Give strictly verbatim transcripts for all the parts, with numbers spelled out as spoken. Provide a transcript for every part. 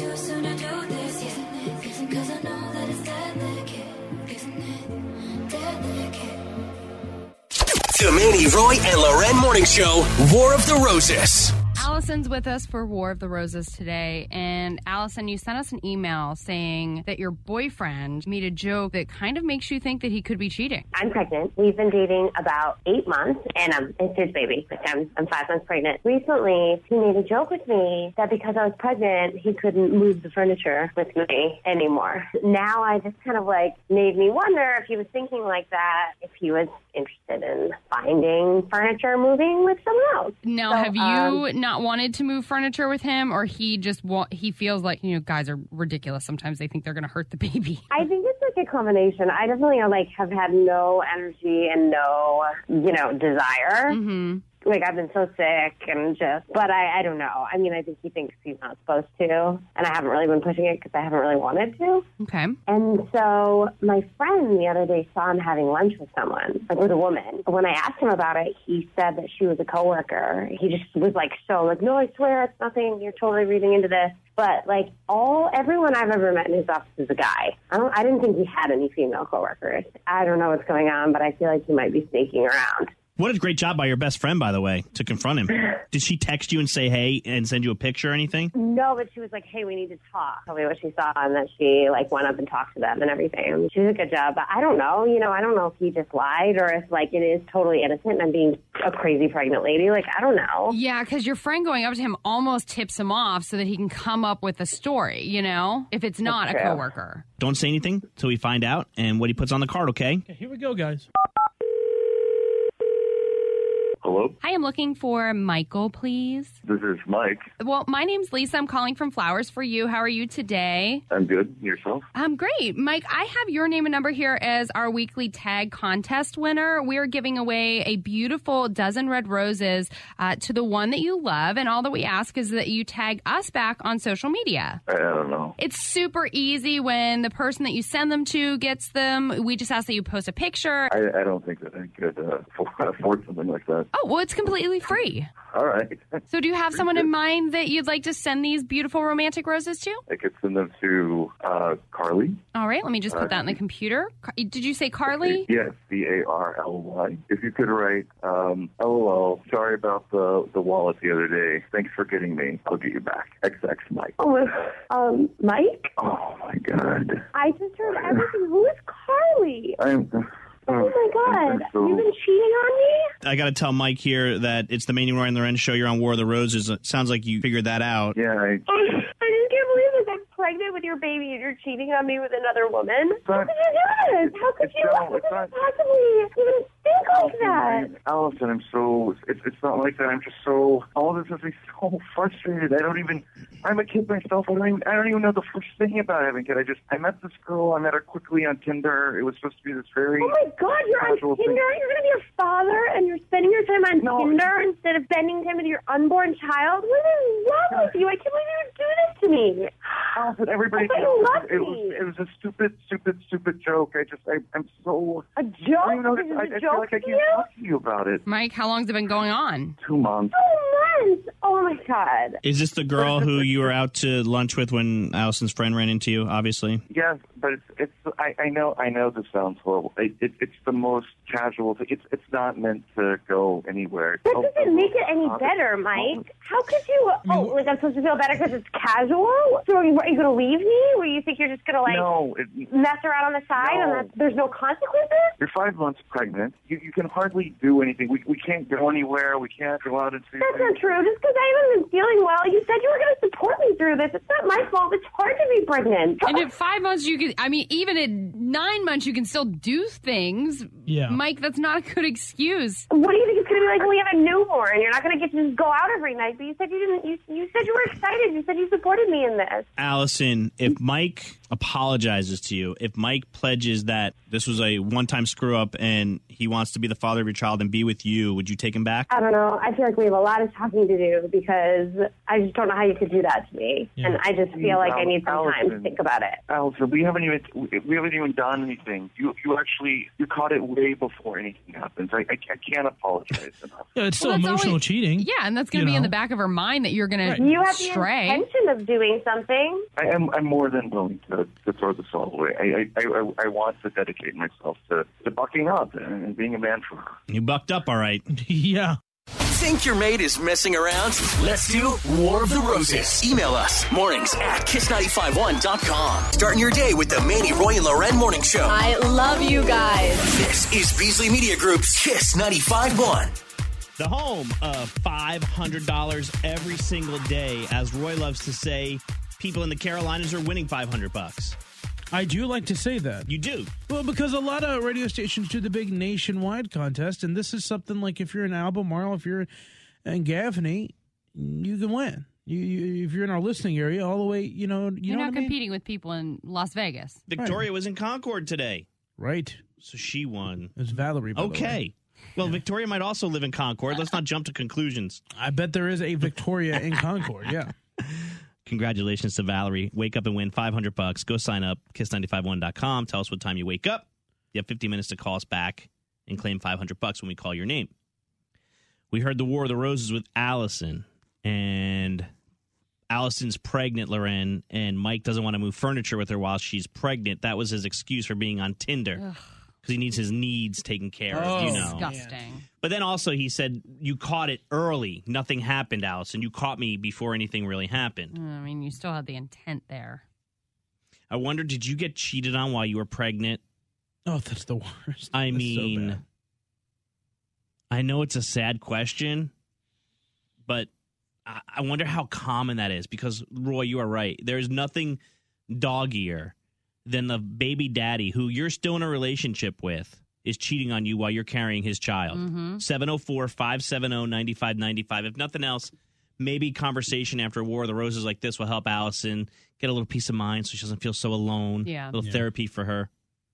too soon to do this, isn't it? Cause I know that it's delicate, isn't it? Delicate. The Manny, Roy, and Loren Morning Show, War of the Roses. Allison's with us for War of the Roses today. And Allison, you sent us an email saying that your boyfriend made a joke that kind of makes you think that he could be cheating. I'm pregnant. We've been dating about eight months, and um, it's his baby. I'm, I'm five months pregnant. Recently, he made a joke with me that because I was pregnant, he couldn't move the furniture with me anymore. Now I just kind of like made me wonder if he was thinking like that, if he was interested in finding furniture moving with someone else. Now, So, have you um, not wanted to move furniture with him, or he just wa- he feels like, you know, guys are ridiculous. Sometimes they think they're going to hurt the baby. I think it's like a combination. I definitely like have had no energy and no, you know, desire. Mm-hmm. Like, I've been so sick and just, but I, I don't know. I mean, I think he thinks he's not supposed to, and I haven't really been pushing it because I haven't really wanted to. Okay. And so my friend the other day saw him having lunch with someone, like with a woman. When I asked him about it, he said that she was a coworker. He just was like, so like, no, I swear it's nothing. You're totally reading into this. But like all, everyone I've ever met in his office is a guy. I don't, I didn't think he had any female coworkers. I don't know what's going on, but I feel like he might be sneaking around. What a great job by your best friend, by the way, to confront him. Did she text you and say, hey, and send you a picture or anything? No, but she was like, hey, we need to talk. Tell me what she saw, and then she, like, went up and talked to them and everything. She did a good job, but I don't know. You know, I don't know if he just lied or if, like, it is totally innocent and I'm being a crazy pregnant lady. Like, I don't know. Yeah, because your friend going up to him almost tips him off so that he can come up with a story, you know, if it's not That's a true. coworker. Don't say anything till we find out and what he puts on the card, okay? Okay, here we go, guys. Hello? Hi, I'm looking for Michael, please. This is Mike. Well, my name's Lisa. I'm calling from Flowers for You. How are you today? I'm good. Yourself? I'm great. Mike, I have your name and number here as our weekly tag contest winner. We are giving away a beautiful dozen red roses uh, to the one that you love, and all that we ask is that you tag us back on social media. I, I don't know. It's super easy when the person that you send them to gets them. We just ask that you post a picture. I, I don't think that I could uh, afford something like that. Oh, well, it's completely free. All right. So do you have someone in mind that you'd like to send these beautiful romantic roses to? I could send them to uh, Carly. All right, let me just put that in the computer. Car- Did you say Carly? Yes, C A R L Y. If you could write, um, LOL, sorry about the, the wallet the other day. Thanks for getting me. I'll get you back. X X Mike. Oh, um, Mike? Oh, my God. I just heard everything. Who is Carly? I'm... Oh, my God. so- You've been cheating on me? I got to tell Mike here that it's the Manny, Roy, and Loren show. You're on War of the Roses. It sounds like you figured that out. Yeah, I... I just can't believe this. I'm pregnant with your baby and you're cheating on me with another woman. How But- could you do this? How could It's you not- how could it's you not- possibly even think like that? Allison, I'm so, it's, it's not like that. I'm just so, all this has me so frustrated. I don't even, I'm a kid myself. I don't even, I don't even know the first thing about having a kid. I just, I met this girl. I met her quickly on Tinder. It was supposed to be this very Oh my God, you're on casual Tinder? thing. You're going to be a father and you're spending your time on No. Tinder instead of spending time with your unborn child? What is wrong with you? I can't believe you would do this to me. Allison, everybody I thought knows you loved it me. was, it was a stupid, stupid, stupid joke. I just, I, I'm so, A I joke? don't even know, This is I, a I feel joke like I to can't you? talk to you about it. Mike, how long's it been going on? Two months. Two months. Oh my God. Is this the girl who you were out to lunch with when Allison's friend ran into you, obviously? Yes, but it's it's. I, I know. I know this sounds horrible. It, it, it's the most casual thing. It's it's not meant to go anywhere. That Oh, doesn't make it any oh, better, oh, Mike. How could you? Oh, like I'm supposed to feel better because it's casual? So are you, are you going to leave me? Or you think you're just going to like No, it, mess around on the side No. and that there's no consequences? you're five months pregnant. You you can hardly do anything. We we can't go anywhere. We can't go out and see. That's not true. Just because I haven't been feeling well, you said you were going to support me through this. It's not my fault. It's hard to be pregnant. And at five months, you can, I mean, even at nine months, you can still do things. Yeah. Mike, that's not a good excuse. What do you think it's going to be like when you have a newborn? You're not going to get to just go out every night. But you said you didn't. You, you said you were excited. You said you supported me in this. Allison, if Mike apologizes to you, if Mike pledges that this was a one-time screw-up and he wants to be the father of your child and be with you, would you take him back? I don't know. I feel like we have a lot of talking to do because I just don't know how you could do that to me. Yeah. And I just feel like I need some time to think about it. Allison, we haven't even we haven't even done anything. You you actually you caught it way before anything happens. I I, I can't apologize. it's enough. Yeah, it's still Well, that's emotional always- cheating. Yeah, and that's going You to be in know. the back of her mind that you're going Right. to You have the stray. intention of doing something. I am I'm more than willing to, to throw this all away. I, I, I, I want to dedicate myself to, to bucking up and being a man for her. You bucked up all right. Yeah. Think your mate is messing around? Let's do War of the Roses. Email us mornings at kiss nine five one dot com. Starting your day with the Manny, Roy, and Loren Morning Show. I love you guys. This is Beasley Media Group's Kiss ninety-five point one. The home of five hundred dollars every single day. As Roy loves to say, people in the Carolinas are winning five hundred bucks. I do like to say that. You do. Well, because a lot of radio stations do the big nationwide contest, and this is something like if you're in Albemarle, if you're in Gaffney, you can win. You, you if you're in our listening area, all the way, you know, you You're know not what I mean? competing with people in Las Vegas. Victoria was in Concord today, Right. so she won. It's Valerie. By the way. Okay. Well, Victoria might also live in Concord. Let's not jump to conclusions. I bet there is a Victoria in Concord. Yeah. Congratulations to Valerie. Wake up and win five hundred bucks. Go sign up, kiss nine five one dot com. Tell us what time you wake up. You have fifty minutes to call us back and claim five hundred bucks when we call your name. We heard the War of the Roses with Allison, and Allison's pregnant, Loren, and Mike doesn't want to move furniture with her while she's pregnant. That was his excuse for being on Tinder, because he needs his needs taken care of, Oh, you know. Disgusting. But then also he said, you caught it early. Nothing happened, Allison. You caught me before anything really happened. I mean, you still had the intent there. I wonder, did you get cheated on while you were pregnant? Oh, that's the worst. I That's so mean, bad. I know it's a sad question, but I, I wonder how common that is, because, Roy, you are right. There's nothing doggier than the baby daddy who you're still in a relationship with is cheating on you while you're carrying his child. seven oh four, five seven oh, nine five nine five. If nothing else, maybe conversation after War of the Roses like this will help Allison get a little peace of mind so she doesn't feel so alone. Yeah. A little Yeah. therapy for her.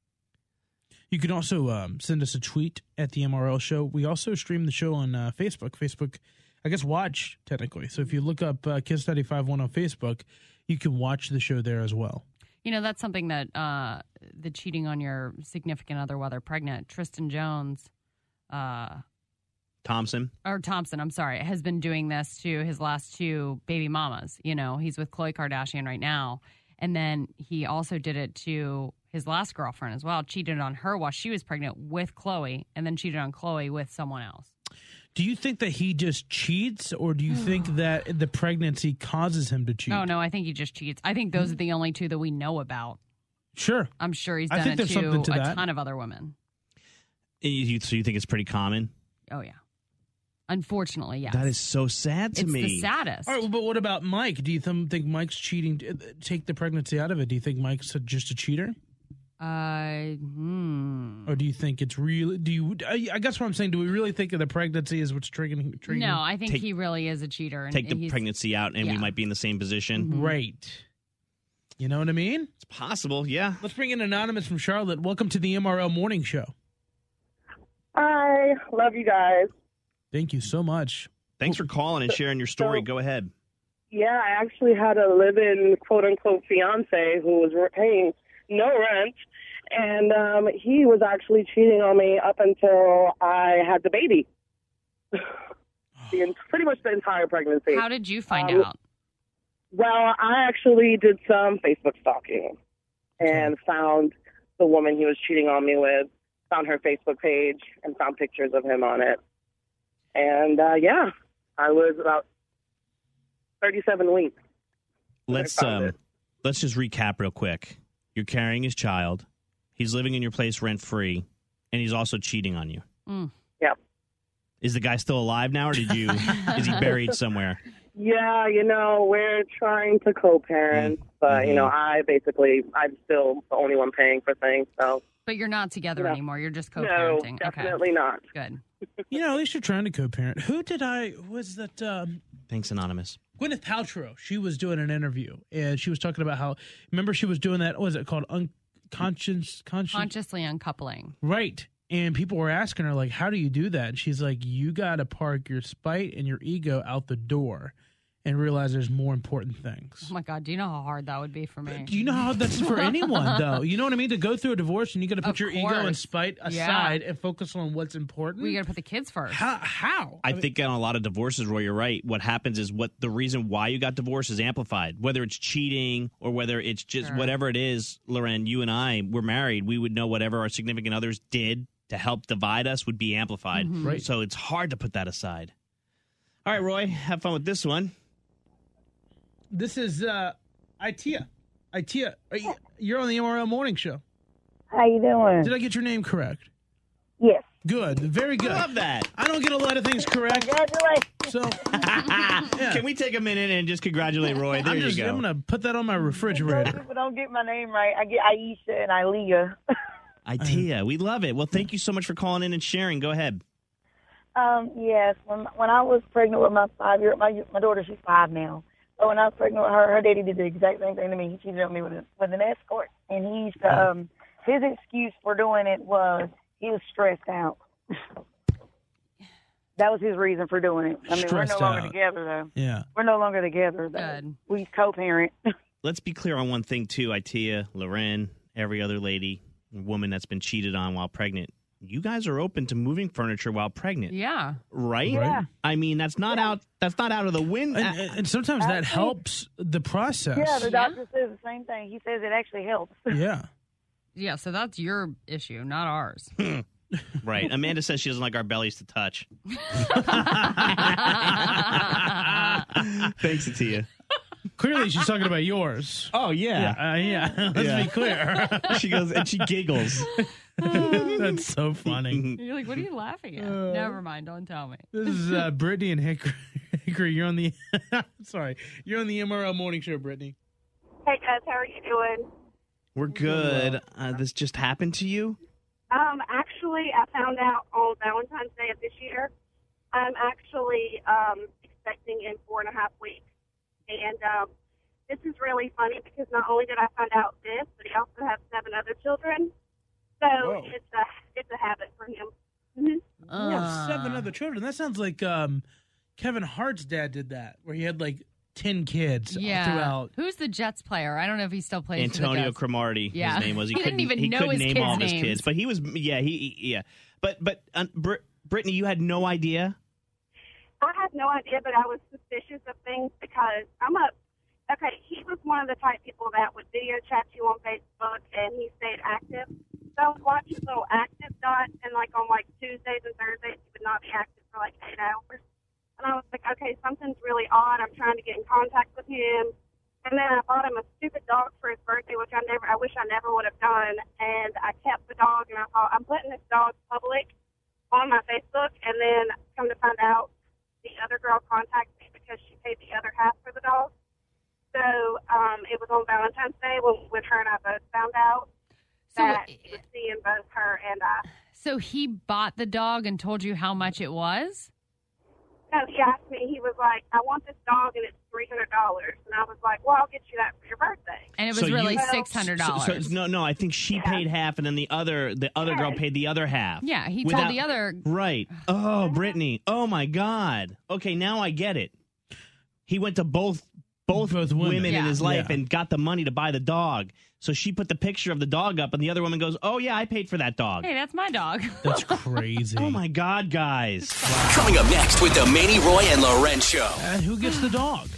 You can also um, send us a tweet at the M R L show. We also stream the show on uh, Facebook. Facebook, I guess, watch, technically. So if you look up uh, Kiss ninety-five point one on Facebook, you can watch the show there as well. You know, that's something that uh, the cheating on your significant other while they're pregnant, Tristan Jones, uh, Thompson. or Thompson, I'm sorry, has been doing this to his last two baby mamas. You know, he's with Khloe Kardashian right now. And then he also did it to his last girlfriend as well, cheated on her while she was pregnant with Khloe, and then cheated on Khloe with someone else. Do you think that he just cheats, or do you think that the pregnancy causes him to cheat? Oh, no, I think he just cheats. I think those are the only two that we know about. Sure. I'm sure he's I done think it there's to, something to a that. ton of other women. You- you- So you think it's pretty common? Oh, yeah. Unfortunately, yes. That is so sad to it's me. the saddest. All right, well, but what about Mike? Do you th- think Mike's cheating? Take the pregnancy out of it. Do you think Mike's a- just a cheater? Uh, hmm. Or do you think it's really? Do you? I, I guess what I'm saying. Do we really think that the pregnancy is what's triggering? triggering No, I think Take- he really is a cheater. And Take the he's- pregnancy out, and we yeah. might be in the same position. Right. You know what I mean? It's possible, yeah. Let's bring in Anonymous from Charlotte. Welcome to the M R L Morning Show. Hi, love you guys. Thank you so much. Thanks for calling and sharing your story. So- Go ahead. Yeah, I actually had a live-in quote-unquote fiance who was re- paying no rent, and um, he was actually cheating on me up until I had the baby. the en- pretty much the entire pregnancy. How did you find Um, out? Well, I actually did some Facebook stalking and found the woman he was cheating on me with, found her Facebook page, and found pictures of him on it. And, uh, yeah, I was about thirty-seven weeks. Let's found um, it. let's just recap real quick. You're carrying his child. He's living in your place rent free, and he's also cheating on you. Mm. Yep. Is the guy still alive now, or did you? Is he buried somewhere? Yeah, you know, we're trying to co-parent, but, you know, I basically, I'm still the only one paying for things, so. But you're not together No. anymore. You're just No, co-parenting. definitely not. Good. You know, at least you're trying to co-parent. Who did I? Was that? Um, Thanks, Anonymous. Gwyneth Paltrow. She was doing an interview, and she was talking about how. Remember, she was doing that. What was it called? Unconscious, conscious, Consciously uncoupling. right? And people were asking her, like, "How do you do that?" And she's like, "You got to park your spite and your ego out the door, and realize there's more important things. Oh my God, do you know how hard that would be for me? Do you know how that's for anyone, though? You know what I mean? To go through a divorce and you got to put Of your ego course. and spite aside and focus on what's important. We got to put the kids first. How? how? I think on a lot of divorces, Roy, you're right. What happens is what the reason why you got divorced is amplified. Whether it's cheating or whether it's just Sure. whatever it is, Loren, you and I were married. We would know whatever our significant others did to help divide us would be amplified. Mm-hmm. Right. So it's hard to put that aside. All right, Roy, have fun with this one. This is uh, Itea. Itea, are you, you're on the M R L Morning Show. How you doing? Did I get your name correct? Yes. Good. Very good. I love that. I don't get a lot of things correct. Congratulations. So yeah. Can we take a minute and just congratulate Roy? There I'm, you just, go. I'm going to put that on my Some refrigerator. people don't get my name right. I get Aisha and Ilea. Itea, we love it. Well, thank you so much for calling in and sharing. Go ahead. um, yes. When when I was pregnant with my five year my my daughter, she's five now. So when I was pregnant with her, her daddy did the exact same thing to me. He cheated on me with a, with an escort, and he used to. Um, his excuse for doing it was he was stressed out. That was his reason for doing it. I mean, Stressed we're no longer out. together though. Yeah. We're no longer together though. Good. We co-parent. Let's be clear on one thing, too. Itea, Loren, every other lady, woman that's been cheated on while pregnant. You guys are open to moving furniture while pregnant, Yeah. right? Yeah. I mean, that's not out. That's not out of the window. And, and, and sometimes that helps the process. Yeah, the doctor says the same thing. He says it actually helps. Yeah. Yeah, so that's your issue, not ours. Right. Amanda says she doesn't like our bellies to touch. Thanks, Itea. Clearly, she's talking about yours. Oh yeah. Uh, yeah. Let's Yeah. be clear. She goes and she giggles. That's so funny. You're like, what are you laughing at? Uh, Never mind, don't tell me. This is uh, Brittany and Hickory. Hickory, you're on the sorry, you're on the M R L Morning Show, Brittany. Hey guys, how are you doing? We're good. Uh, this just happened to you? Um, actually, I found out on Valentine's Day of this year. I'm actually um, expecting in four and a half weeks, and um, this is really funny because not only did I find out this, but he also has seven other children. So Whoa. it's a it's a habit for him. Mm-hmm. Uh, Yeah, seven other children. That sounds like um, Kevin Hart's dad did that, where he had like ten kids Yeah. throughout. Who's the Jets player? I don't know if he still plays Antonio for the Jets. Cromartie, Yeah. his name was. He didn't couldn't even he know couldn't his name kids' all of his names. kids, but he was. Yeah, he. Yeah, but but uh, Br- Brittany, you had no idea. I had no idea, but I was suspicious of things because I'm a okay. He was one of the type people that would video chat you on Facebook, and he stayed active. So I would watch his little active dot, and like on like Tuesdays and Thursdays, he would not be active for like eight hours. And I was like, okay, something's really odd. I'm trying to get in contact with him. And then I bought him a stupid dog for his birthday, which I never, I wish I never would have done. And I kept the dog, and I thought, I'm putting this dog public on my Facebook. And then come to find out, the other girl contacted me because she paid the other half for the dog. So um, it was on Valentine's Day when, when her and I both found out So, that he was seeing both her and I. so he bought the dog and told you how much it was? No, he asked me, he was like, I want this dog and it's three hundred dollars. And I was like, well, I'll get you that for your birthday. And it was So you- really Well, six hundred dollars. So, so- no, no. I think she Yeah. paid half, and then the other the other girl Yes. paid the other half. Yeah, he Without- told the other. Right. Oh, Brittany. Oh my God. Okay, now I get it. He went to both both, Both women. women in Yeah. his life Yeah. and got the money to buy the dog. So she put the picture of the dog up, and the other woman goes, "Oh yeah, I paid for that dog." Hey, that's my dog. That's crazy. Oh my God, guys. Coming up next with the Manny, Roy, and Loren Show. And who gets the dog?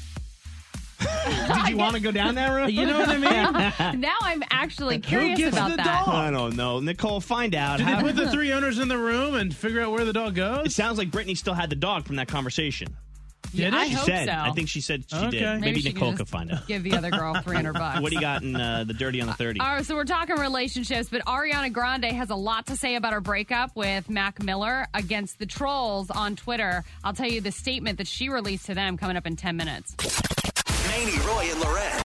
Did you want to go down that road? You know what I mean? Now I'm actually curious gets about the that. dog? I don't know. Nicole, find out. Did they How- put the three owners in the room and figure out where the dog it goes? sounds like Brittany still had the dog from that conversation. Did I it? She hope said. so. I think she said she Okay. did. Maybe, Maybe she Nicole could could just find out. Give the other girl three hundred bucks. What do you got in uh, the dirty on the thirty? All right, so we're talking relationships, but Ariana Grande has a lot to say about her breakup with Mac Miller against the trolls on Twitter. I'll tell you the statement that she released to them coming up in ten minutes. Manny, Roy, and Loren.